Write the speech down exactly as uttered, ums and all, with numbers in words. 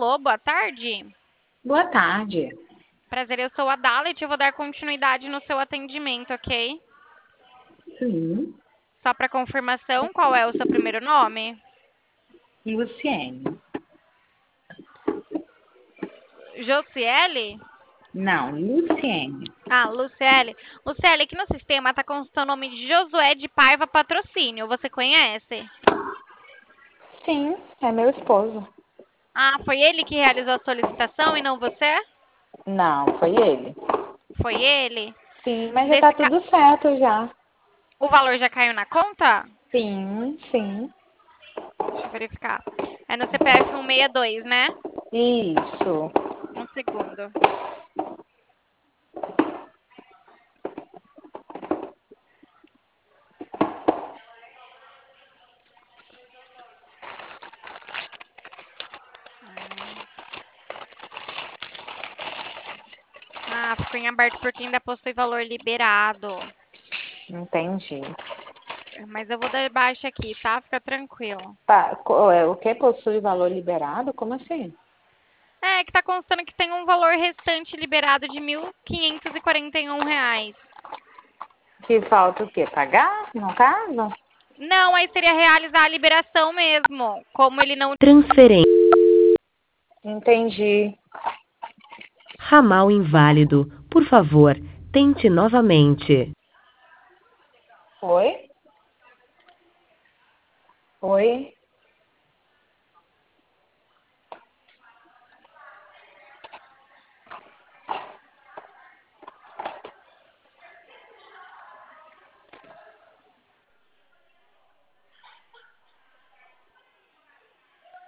Alô, boa tarde. Boa tarde. Prazer, eu sou a Dalet e eu vou dar continuidade no seu atendimento, ok? Sim. Só para confirmação, qual é o seu primeiro nome? Luciene. Josiele? Não, Luciene. Ah, Luciele. Luciele, aqui no sistema está constando o nome de Josué de Paiva Patrocínio. Você conhece? Sim, é meu esposo. Ah, foi ele que realizou a solicitação e não você? Não, foi ele. Foi ele? Sim, mas já tá Nesse ca... tudo certo já. O valor já caiu na conta? Sim, sim. Deixa eu verificar. É no C P F cento e sessenta e dois, né? Isso. Um segundo. Ah, ficou em aberto porque ainda possui valor liberado. Entendi. Mas eu vou dar baixa aqui, tá? Fica tranquilo. Tá, co- é, o que possui valor liberado? Como assim? É, que tá constando que tem um valor restante liberado de mil quinhentos e quarenta e um reais. Que falta o quê? Pagar, no caso? Não, aí seria realizar a liberação mesmo. Como ele não... Transferência. Entendi. Ramal inválido. Por favor, tente novamente. Oi? Oi?